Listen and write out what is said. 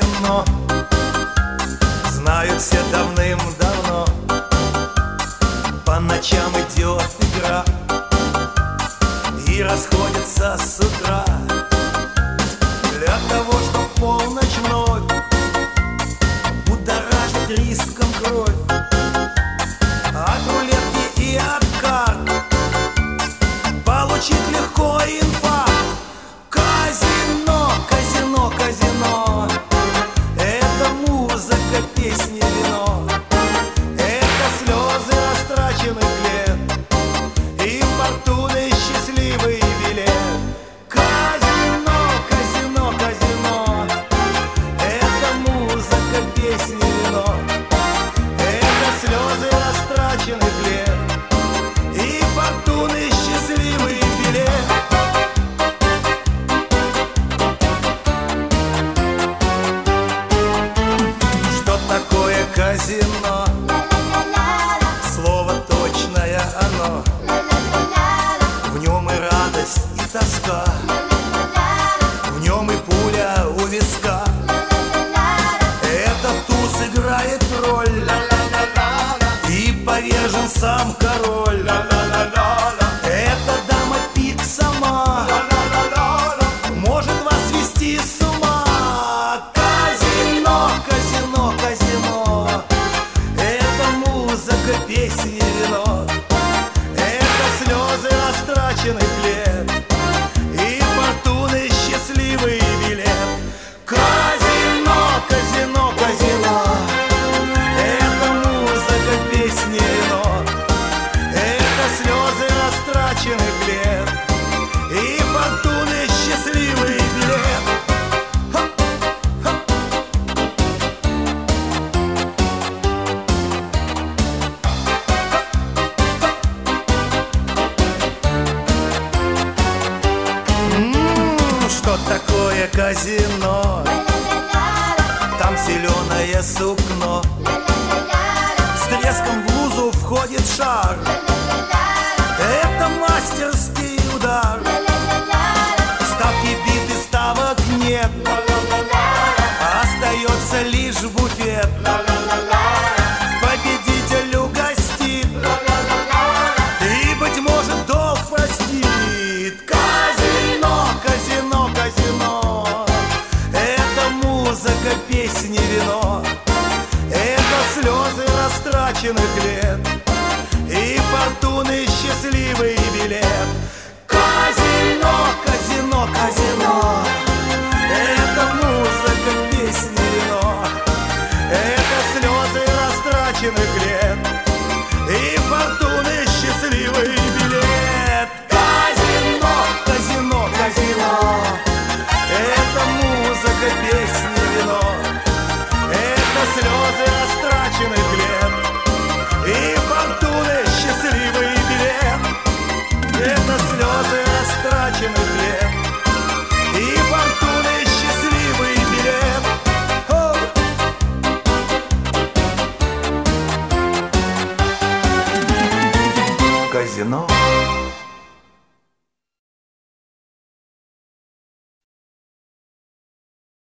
казино знают все давным-давно. По ночам идет игра и расходится с утра для того, чтоб полночь вновь будоражить риском кровь. От рулетки и от карт получить легко инфаркт. Казино, казино, казино — это музыка, песни, вино. Это слезы растраченных лет и фортуны счастливый билет. Казино, казино, казино — это музыка, песни, вино. Это слезы растраченных лет и фортуны счастливый билет. Казино, слово точное оно, в нем и радость, и тоска, в нем и пуля у виска. Этот туз играет роль, и повержен сам король. Эта дама пик сама может вас свести с ума. Казино, казино, казино — музыка, песни, вино. Это слезы растраченных лет и фортуны счастливый билет. Казино, казино, казино — это музыка, песни, вино. Это слезы растраченных лет и фортуны счастливый билет. Что такое казино? Там зеленое сукно, с треском в лузу входит шар. Это мастерский удар. Ставки биты, ставок нет, остается лишь буфет. Победитель угостит и, быть может, долг простит. Казино, казино, казино — это музыка, песни, вино. Это слезы растраченных лет и фортуны счастливый билет. Казино, казино, казино — это музыка, песни, вино. Это слезы растраченных лет и фортуны счастливый билет. Казино, казино, казино — это музыка, песни, вино. Это слезы растраченных лет и фортуны счастливый билет. Это слезы растраченных лет и фортуны счастливый билет. Казино.